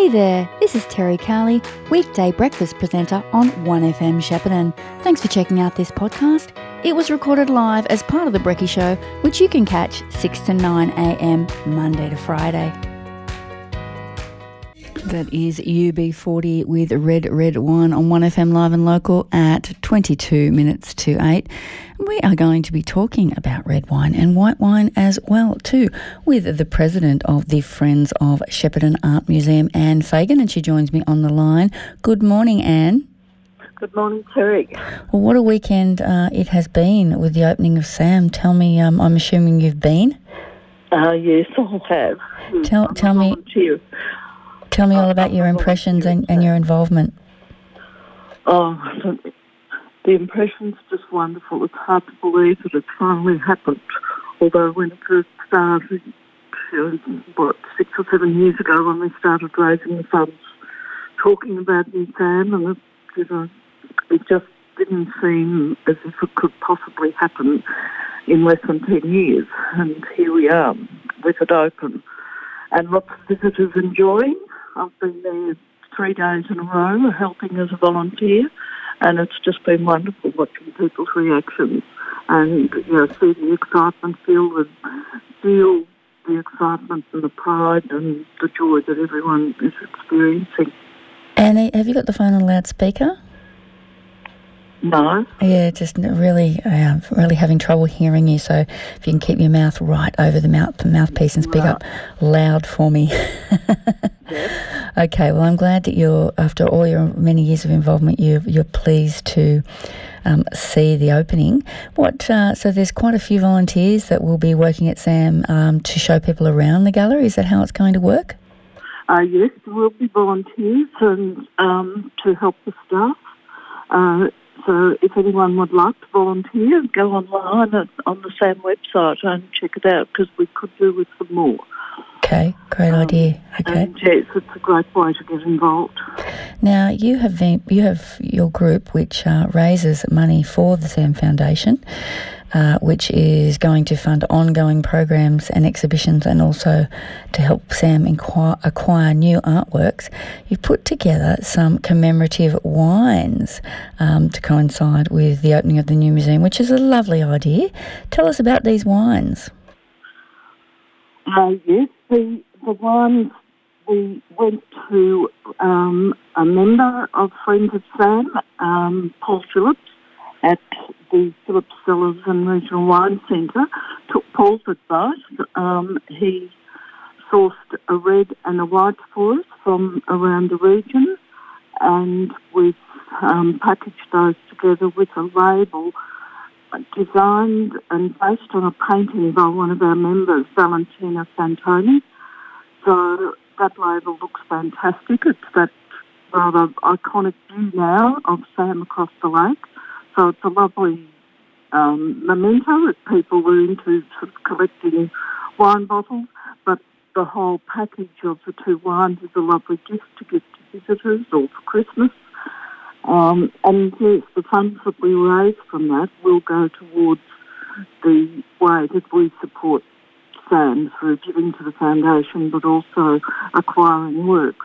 Hey there, this is Terry Cowley, weekday breakfast presenter on 1FM Shepparton. Thanks for checking out this podcast. It was recorded live as part of The Brekkie Show, which you can catch 6 to 9am Monday to Friday. That is UB40 with Red Red Wine on 1FM Live and Local at 22 minutes to 8. We are going to be talking about red wine and white wine as well too with the president of the Friends of Shepparton Art Museum, Anne Fagan, and she joins me on the line. Good morning, Anne. Good morning, Terry. Well, what a weekend it has been with the opening of SAM. Tell me, I'm assuming you've been? Yes, I have. Tell me all about your impressions and your involvement. Oh, the impression's just wonderful. It's hard to believe that it finally happened. Although when it first started, 6 or 7 years ago when we started raising the funds, talking about New Sam, and it just didn't seem as if it could possibly happen in less than 10 years. And here we are with it open. And lots of visitors enjoying. I've been there 3 days in a row helping as a volunteer, and it's just been wonderful watching people's reactions and see the excitement, feel the excitement and the pride and the joy that everyone is experiencing. Annie, have you got the phone on loudspeaker? No. Yeah, just really having trouble hearing you. So if you can keep your mouth right over the mouthpiece and speak up loud for me. Yes. Okay. Well, I'm glad that after all your many years of involvement, you're pleased to see the opening. So there's quite a few volunteers that will be working at SAM to show people around the gallery. Is that how it's going to work? Yes, there will be volunteers and to help the staff. So if anyone would like to volunteer, go online on the SAM website and check it out, because we could do with some more. Okay, great idea. Okay. And yes, it's a great way to get involved. Now, you have your group which raises money for the SAM Foundation, which is going to fund ongoing programs and exhibitions, and also to help SAM acquire new artworks. You've put together some commemorative wines to coincide with the opening of the new museum, which is a lovely idea. Tell us about these wines. Yes, the wines, we went to a member of Friends of SAM, Paul Phillips, at the Phillips Cellars and Regional Wine Centre, took Paul's advice. He sourced a red and a white for us from around the region, and we've packaged those together with a label designed and based on a painting by one of our members, Valentina Santoni. So that label looks fantastic. It's that rather iconic view now of Sam across the lake. So it's a lovely memento if people were into sort of collecting wine bottles, but the whole package of the two wines is a lovely gift to give to visitors or for Christmas. And yes, the funds that we raise from that will go towards the way that we support SAM through giving to the foundation, but also acquiring works,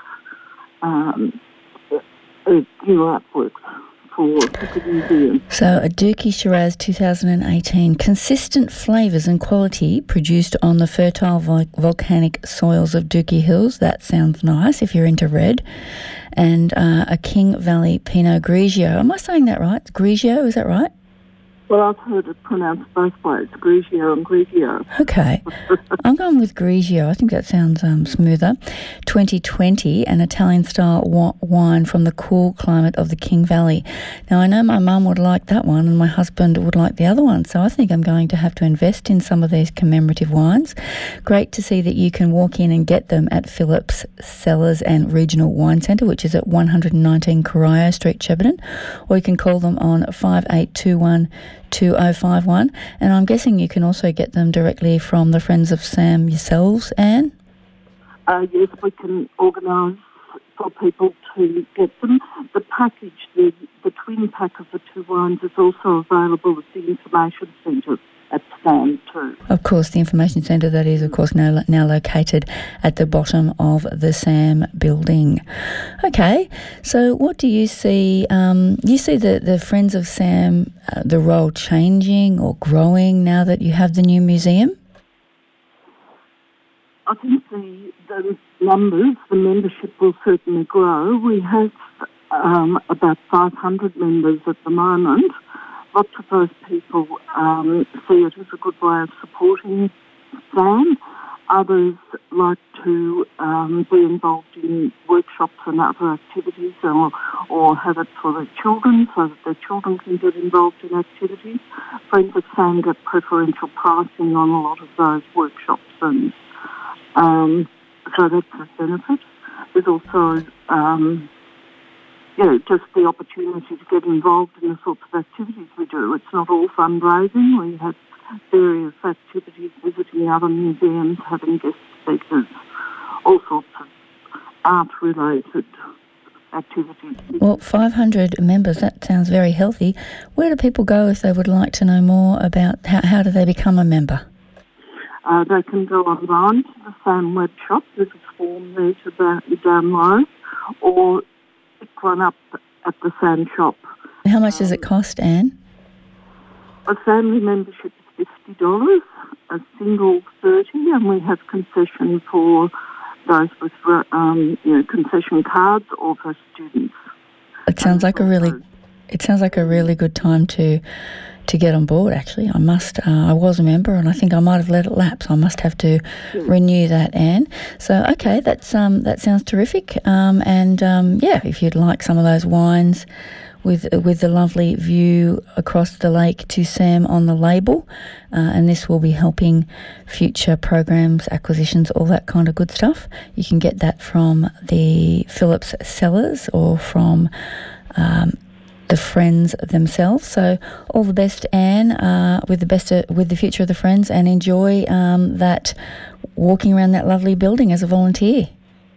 new artworks for the museum. So a Dookie Shiraz 2018, consistent flavours and quality produced on the fertile volcanic soils of Dookie Hills. That sounds nice if you're into red. And a King Valley Pinot Grigio. Am I saying that right? Grigio, is that right? Well, I've heard it pronounced both ways, Grigio and Grigio. Okay. I'm going with Grigio. I think that sounds smoother. 2020, an Italian-style wine from the cool climate of the King Valley. Now, I know my mum would like that one and my husband would like the other one, so I think I'm going to have to invest in some of these commemorative wines. Great to see that you can walk in and get them at Phillips Cellars and Regional Wine Centre, which is at 119 Corio Street, Shepparton, or you can call them on 5821 2051, and I'm guessing you can also get them directly from the Friends of SAM yourselves, Anne? Yes, we can organise for people to get them. The package, the twin pack of the two wines is also available at the information centre at SAM too. Of course, the information centre that is, of course, now located at the bottom of the SAM building. Okay, so what do you see? You see the Friends of SAM, the role changing or growing now that you have the new museum? I think the numbers, the membership will certainly grow. We have about 500 members at the moment. Lots of those people see it as a good way of supporting SAM. Others like to be involved in workshops and other activities or have it for their children so that their children can get involved in activities. Friends of SAM get preferential pricing on a lot of those workshops, and so that's a benefit. There's also just the opportunity to get involved in the sorts of activities we do. It's not all fundraising. We have various activities, visiting other museums, having guest speakers, all sorts of art-related activities. Well, 500 members, that sounds very healthy. Where do people go if they would like to know more about how do they become a member? They can go online to the SAM web shop. There's a form there to download, or pick one up at the SAM shop. How much does it cost, Anne? A family membership is $50, a single $30, and we have concession for those with concession cards or for students. It sounds like a really good time to get on board. Actually, I was a member, and I think I might have let it lapse. I must have to renew that, Anne. So, okay, that sounds terrific. If you'd like some of those wines with the lovely view across the lake to SAM on the label, and this will be helping future programs, acquisitions, all that kind of good stuff. You can get that from the Phillips Cellars or from the Friends themselves. So all the best, Anne, with the future of the Friends, and enjoy that walking around that lovely building as a volunteer.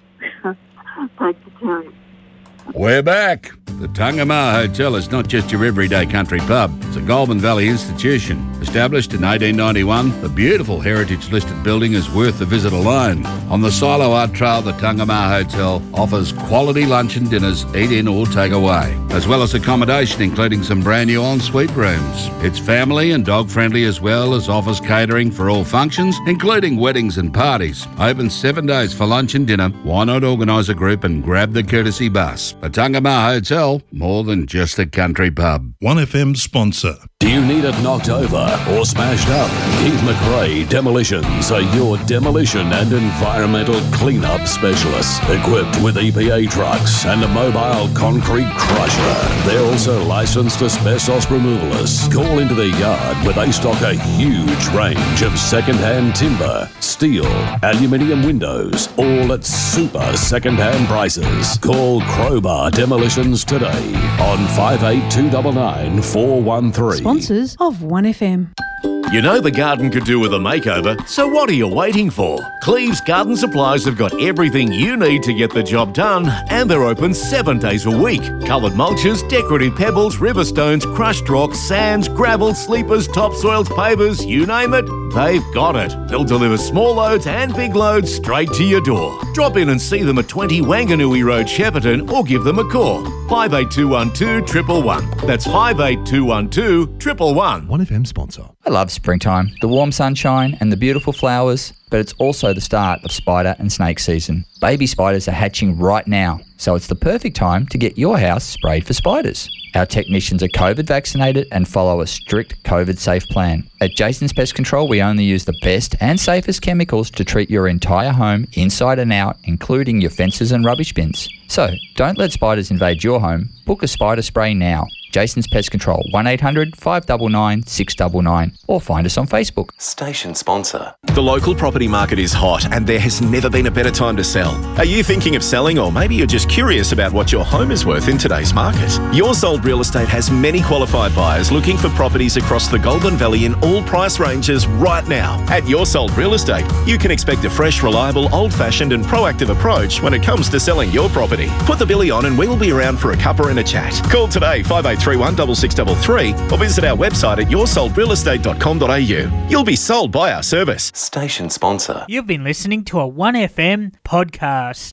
Thank you, Terry. We're back. The Tungamah Hotel is not just your everyday country pub. It's a Goulburn Valley institution. Established in 1891, the beautiful heritage-listed building is worth the visit alone. On the Silo Art Trail, the Tungamah Hotel offers quality lunch and dinners, eat in or take away, as well as accommodation including some brand new ensuite rooms. It's family and dog-friendly, as well as offers catering for all functions, including weddings and parties. Open 7 days for lunch and dinner. Why not organise a group and grab the courtesy bus? The Tungamah Hotel, more than just a country pub. 1FM sponsor. Do you need it knocked over or smashed up? Keith McRae Demolitions are your demolition and environmental clean-up specialists. Equipped with EPA trucks and a mobile concrete crusher. They're also licensed asbestos removalists. Call into their yard where they stock a huge range of second-hand timber, steel, aluminium windows, all at super second-hand prices. Call Crowbar Demolitions today on 58299 413. Sponsors of 1FM. You know the garden could do with a makeover, so what are you waiting for? Cleves Garden Supplies have got everything you need to get the job done, and they're open 7 days a week. Coloured mulches, decorative pebbles, river stones, crushed rocks, sands, gravel, sleepers, topsoils, pavers, you name it, they've got it. They'll deliver small loads and big loads straight to your door. Drop in and see them at 20 Wanganui Road, Shepparton, or give them a call. 58212 111. That's 58212 111. 1FM sponsor. I love springtime, the warm sunshine and the beautiful flowers, but it's also the start of spider and snake season. Baby spiders are hatching right now, so it's the perfect time to get your house sprayed for spiders. Our technicians are COVID vaccinated and follow a strict COVID-safe plan. At Jason's Pest Control, we only use the best and safest chemicals to treat your entire home inside and out, including your fences and rubbish bins. So, don't let spiders invade your home. Book a spider spray now. Jason's Pest Control, 1800 599 699, or find us on Facebook. Station sponsor. The local property market is hot and there has never been a better time to sell. Are you thinking of selling, or maybe you're just curious about what your home is worth in today's market? Your Sold Real Estate has many qualified buyers looking for properties across the Goulburn Valley in all price ranges right now. At Your Sold Real Estate, you can expect a fresh, reliable, old-fashioned and proactive approach when it comes to selling your property. Put the billy on and we will be around for a cuppa and a chat. Call today, 582 0331 6633 or visit our website at yoursoldrealestate.com.au. You'll be sold by our service. Station sponsor. You've been listening to a 1FM podcast.